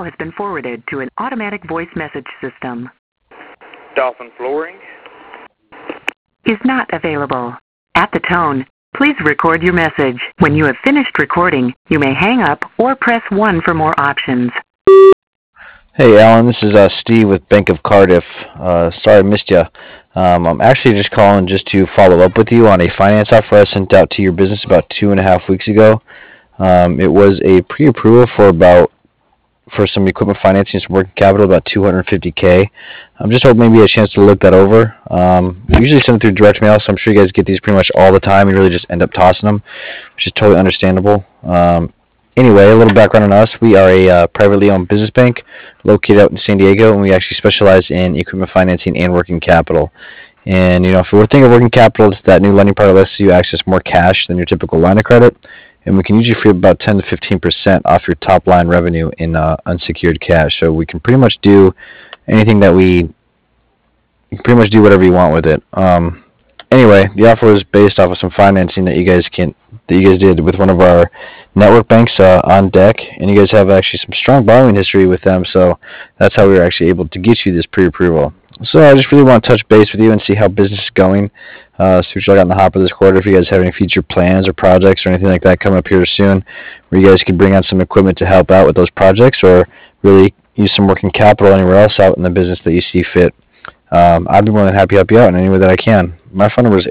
has been forwarded to an automatic voice message system. Dolphin Flooring Is not available. At the tone, please record your message. When you have finished recording, you may hang up or press 1 for more options. Hey Alan, this is Steve with Bank of Cardiff. Sorry I missed you. I'm actually just calling just to follow up with you on a finance offer I sent out to your business about 2.5 weeks ago. It was a pre-approval for some equipment financing, some working capital, about $250K. I'm just hoping maybe a chance to look that over. We usually send them through direct mail, so I'm sure you guys get these pretty much all the time and really just end up tossing them, which is totally understandable. Anyway, a little background on us. We are a privately owned business bank located out in San Diego, and we actually specialize in equipment financing and working capital. And, if you're thinking of working capital, it's that new lending product that lets you access more cash than your typical line of credit. And we can usually free up about 10 to 15% off your top line revenue in unsecured cash. So we can pretty much do anything you can pretty much do whatever you want with it. Anyway, the offer was based off of some financing that you guys did with one of our network banks on deck, and you guys have actually some strong borrowing history with them, so that's how we were actually able to get you this pre-approval. So I just really want to touch base with you and see how business is going. See what you got in the hopper this quarter. If you guys have any future plans or projects or anything like that coming up here soon, where you guys can bring on some equipment to help out with those projects, or really use some working capital anywhere else out in the business that you see fit. I'd be more than happy to help you out in any way that I can. My phone number is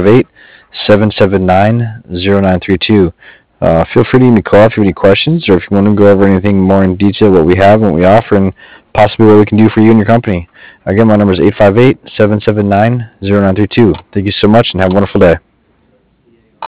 858-779-0932. Feel free to give me a call if you have any questions, or if you want to go over anything more in detail, what we have and what we offer, and possibly what we can do for you and your company. Again, my number is 858-779-0932. Thank you so much, and have a wonderful day.